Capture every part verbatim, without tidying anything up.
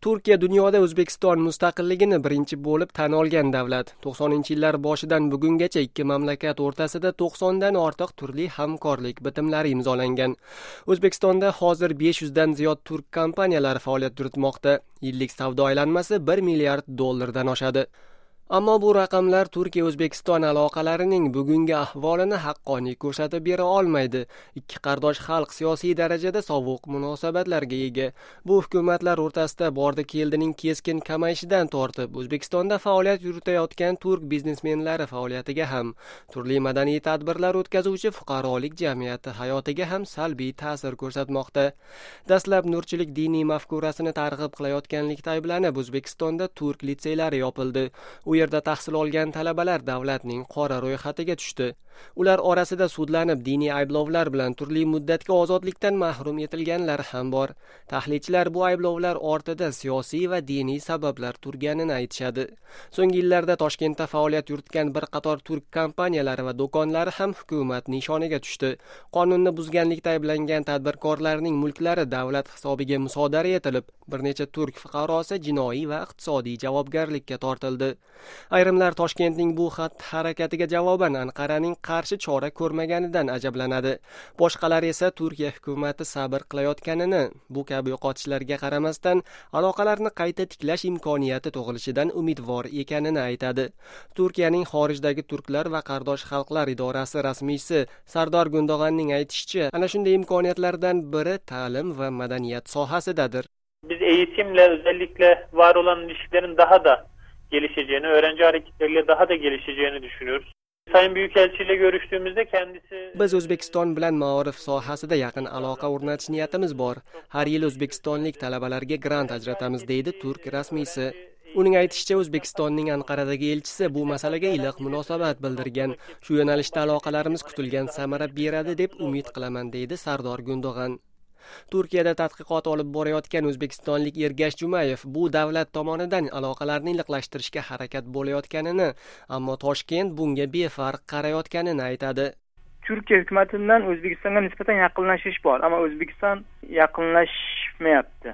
Turkiya dunyoda O'zbekiston mustaqilligini birinchi bo'lib tan olgan davlat. to'qsoninchi yillar boshidan bugungacha ikki mamlakat o'rtasida to'qsondan ortiq turli hamkorlik bitimlari imzolangan. O'zbekistonda hozir besh yuzdan ziyod turk kompaniyalari faoliyat yuritmoqda. Yillik savdo aylanmasi bir milliard dollardan oshadi. Ammo bu raqamlar Turkiya-O'zbekiston aloqalarining bugungi ahvolini haqqoniy ko'rsatib bera olmaydi. Ikki qardosh xalq siyosiy darajada sovuq munosabatlarga ega. Bu hukumatlar o'rtasida bordi-keldining keskin kamayishidan tortib, O'zbekistonda faoliyat yuritayotgan turk biznesmenlari faoliyatiga ham, turli madaniy tadbirlar o'tkazuvchi fuqarolik jamiyati hayotiga ham salbiy ta'sir ko'rsatmoqda. Dastlab nurchilik diniy mafkurasini targ'ib qilayotganlikda ayblanib, O'zbekistonda turk litseylari yopildi. U yerda tahsil olgan talabalar davlatning qora ro'yxatiga tushdi. Ular orasida sudlanib diniy ayblovlar bilan turli muddatga ozodlikdan mahrum etilganlar ham bor. Tahlilchilar bu ayblovlar ortida siyosiy va diniy sabablar turganini aytishadi. So'nggi yillarda Toshkentda faoliyat yuritgan bir qator turk kompaniyalari va do'konlari ham hukumat nishoniga tushdi. Qonunni buzganlikda ayblangan tadbirkorlarning mulklari davlat hisobiga musodara etilib, bir necha turk fuqarosi jinoiy va iqtisodiy javobgarlikka tortildi. Ayrimlar Toshkentning bu xatti-harakatiga javoban Anqaraning qarshi chora ko'rmaganidan ajablanadi. Boshqalar esa Turkiya hukumati sabr qilayotganini, bu kabi yo'qotishlarga qaramasdan aloqalarni qayta tiklash imkoniyati tug'ilishidan umidvor ekanini aytadi. Turkiyaning xorijdagi turklar va qardosh xalqlar idorasi rasmiysi Sardor Gundoganning aytishicha, ana shunday imkoniyatlardan biri ta'lim va madaniyat sohasidadir. Biz eğitimle özellikle var olan ilişkilerin daha da gelişeceğini, öğrenci hareketleriyle daha da gelişeceğini düşünüyoruz. Sayın Büyükelçi ile görüştüğümüzde kendisi... Biz O'zbekiston bilan ma'orif sohasida yaqin aloqa o'rnatish niyatimiz bor. Har yil o'zbekistonlik talabalarga grant ajratamiz, deydi turk rasmiysi. Uning aytishicha, O'zbekistonning Anqaradagi elchisi bu masalaga iliq munosabat bildirgan. Shu yo'nalishda aloqalarimiz kutilgan samara beradi deb umid qilaman, deydi Sardor Gundogan. Turkiyada tadqiqot olib borayotgan o'zbekistonlik Ergash Jumayev bu davlat tomonidan aloqalarni iliqlashtirishga harakat bo'layotganini, ammo Toshkent bunga befarq qarayotganini aytadi. Turkiya hukumatidan O'zbekistonga nisbatan yaqinlashish bor, ammo O'zbekiston yaqinlashmayapti.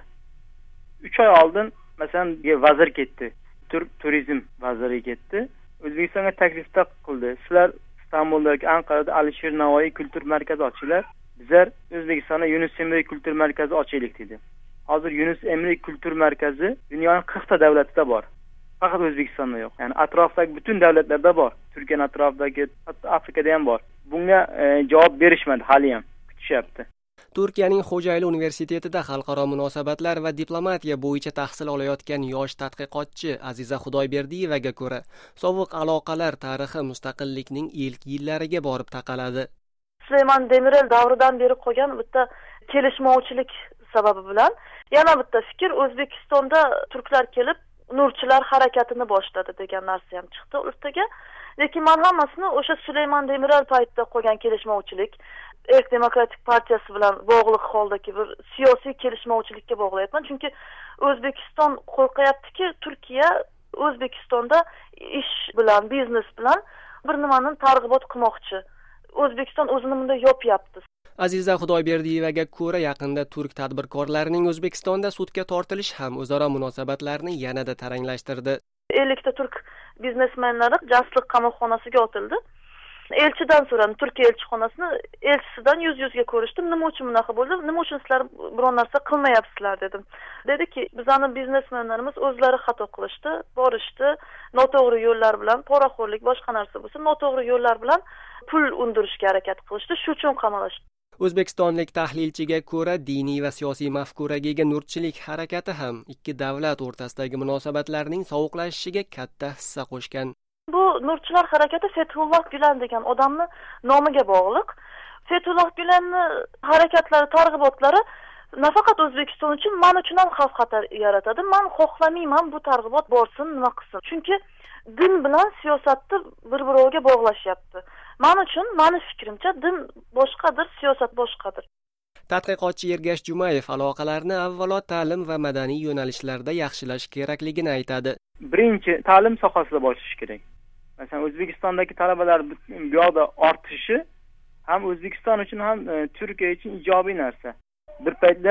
uch oy oldin masalan vazir ketdi. Turk turizm vaziri ketdi. O'zbekistonga taklifda qildi. Sizlar Istanbuldagi, Anqarada Alisher Navoiy kultur markazi ochinglar. Bizlar O'zbekistonda Yunus Emre kultur markazi ochaylik dedi. Hozir Yunus Emre kultur markazi dunyoning qirqta davlatida bor. Faqat O'zbekistonda yo'q. Ya'ni atrofdagi butun davlatlarda bor. Turkiyaning atrofidagi, hatto Afrikada ham bor. Bunga e, javob berishmadi hali ham. Kutishyapti. Turkiyaning Xo'jayli universitetida xalqaro munosabatlar va diplomatiya bo'yicha tahsil olayotgan yosh tadqiqotchi Aziza Xudoyberdiyevaga ko'ra, sovuq aloqalar tarixi mustaqillikning ilk yillariga borib taqaladi. Süleyman Demirel davridan beri qolgan bitta kelishmovchilik sababi bilan yana bitta fikr, O'zbekistonda turklar kelib nurchilar harakatini boshladi degan narsa ham chiqdi o'rtaga. Lekin men hammasini o'sha Süleyman Demirel paytida qolgan kelishmovchilik, Erk Demokratik partiyasi bilan bog'liq holdagi bir siyosiy kelishmovchilikka bog'layapman. Chunki O'zbekiston qo'rqayaptiki, Turkiya O'zbekistonda ish bilan, biznes bilan bir nimani targ'ibot qilmoqchi. O'zbekiston o'zini bunda yopyapti. Aziza Xudoyberdiyevaga ko'ra, yaqinda turk tadbirkorlarining O'zbekistonda sudga tortilishi ham o'zaro munosabatlarni yanada taranglashtirdi. ellikta turk biznesmenlari jasliq qamoqxonasiga otildi. Elchidan so'radi, Turkiya elchixonasini, elchisidan yuz yuzga ko'rishdim. Nima uchun bunaqa bo'ldi? Nima uchun sizlar biron narsa qilmayapsizlar dedim. Dediki, bizani biznesmenlarimiz o'zlari xato qilishdi, borishdi, noto'g'ri yo'llar bilan, poraxo'rlik, boshqa narsa bo'lsa, noto'g'ri yo'llar bilan pul undirishga harakat qilishdi, shu uchun qamalishdi. O'zbekistonlik tahlilchiga ko'ra, diniy va siyosiy mafkuraga ega nurchilik harakati ham ikki davlat o'rtasidagi munosabatlarning sovuqlashishiga katta hissa qo'shgan. Bu nurchilar harakati Fethulloh Gülen degan odamni nomiga bog'liq. Fethulloh Gülenni harakatlari, targ'ibotlari nafaqat O'zbekiston uchun, men uchun ham xavf xatar yaratadi. Men xohlamayman bu targ'ibot borsin, nima qilsin. Chunki din bilan siyosatni bir-biriga bog'lashyapti. Men uchun, meni fikrimcha, din boshqadir, siyosat boshqadir. Tadqiqotchi Ergash Jumayev aloqalarni avvalo ta'lim va madaniy yo'nalishlarda yaxshilash kerakligini aytadi. Birinchi ta'lim sohasida boshlash kerak. Masalan, O'zbekistondagi talabalar bu yoqda ortishi ham O'zbekiston uchun ham Turkiya uchun ijobiy narsa. Bir paytlar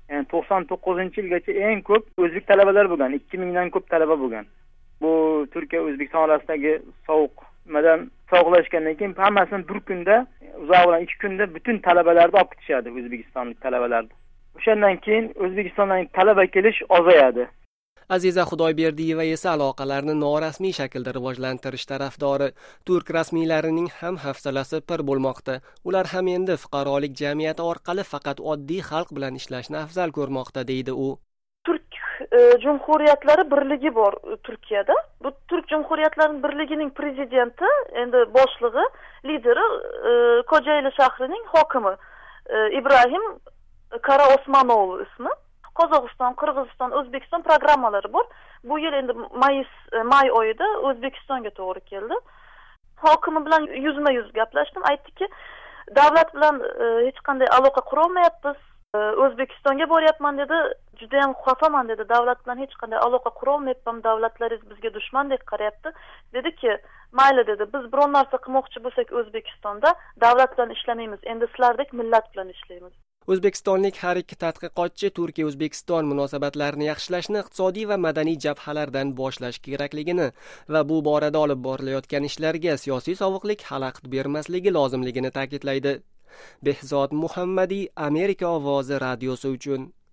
Yani to'qson to'qqizinchi yilgacha eng ko'p o'zbek talabalar bo'lgan, ikki mingdan ko'p talaba bo'lgan. Bu Turkiya O'zbekiston orasidagi sovuq nimadan sovuqlashgandan keyin hammasini bir kunda, uzoq bilan ikki kunda butun talabalarni olib ketishadi, o'zbekistonlik talabalarni. O'shandan keyin O'zbekistondan talaba kelish ozayadi. Aziza Xudoyberdiyeva esa aloqalarni norasmiy shaklda rivojlantirish tarafdori. Turk rasmiylarining ham hafsalasi pir bo'lmoqda. Ular ham endi fuqarolik jamiyati orqali faqat oddiy xalq bilan ishlashni afzal ko'rmoqda, deydi u. Turk e, Cumhuriyatlari birligi bor Turkiyada. Bu Turk Cumhuriyatlarining birligining prezidenti, endi boshlig'i, lideri e, Kocaeli shahrining hokimi e, Ibrahim Karaosmanoğlu ismi. Qozog'iston, Qirg'iziston, O'zbekiston programmalari bor. Bu yil endi mayis may oyida O'zbekistonga to'g'ri keldi. Hokimi bilan yuzma-yuz gaplashdim. Aytdiki, davlat bilan e, hech qanday aloqa qura olmayapmiz. E, O'zbekistonga boryapman dedi. Juda ham xafaman dedi. Davlat bilan hech qanday aloqa qura olmayapman. Davlatlaringiz bizga dushmandek qarayapti. Dediki, mayli dedi. Biz biron narsa qilmoqchi bo'lsak O'zbekistonda davlat bilan ishlamaymiz. Endi sizlardek millat bilan ishlaymiz. O'zbekistonlik har ikki tadqiqotchi Turkiya-O'zbekiston munosabatlarini yaxshilashni iqtisodiy va madaniy jabhalardan boshlash kerakligini va bu borada olib borilayotgan ishlarga siyosiy sovuqlik xalaqit bermasligi lozimligini ta'kidlaydi. Behzod Muhammadiy, Amerika ovozi radiosi uchun.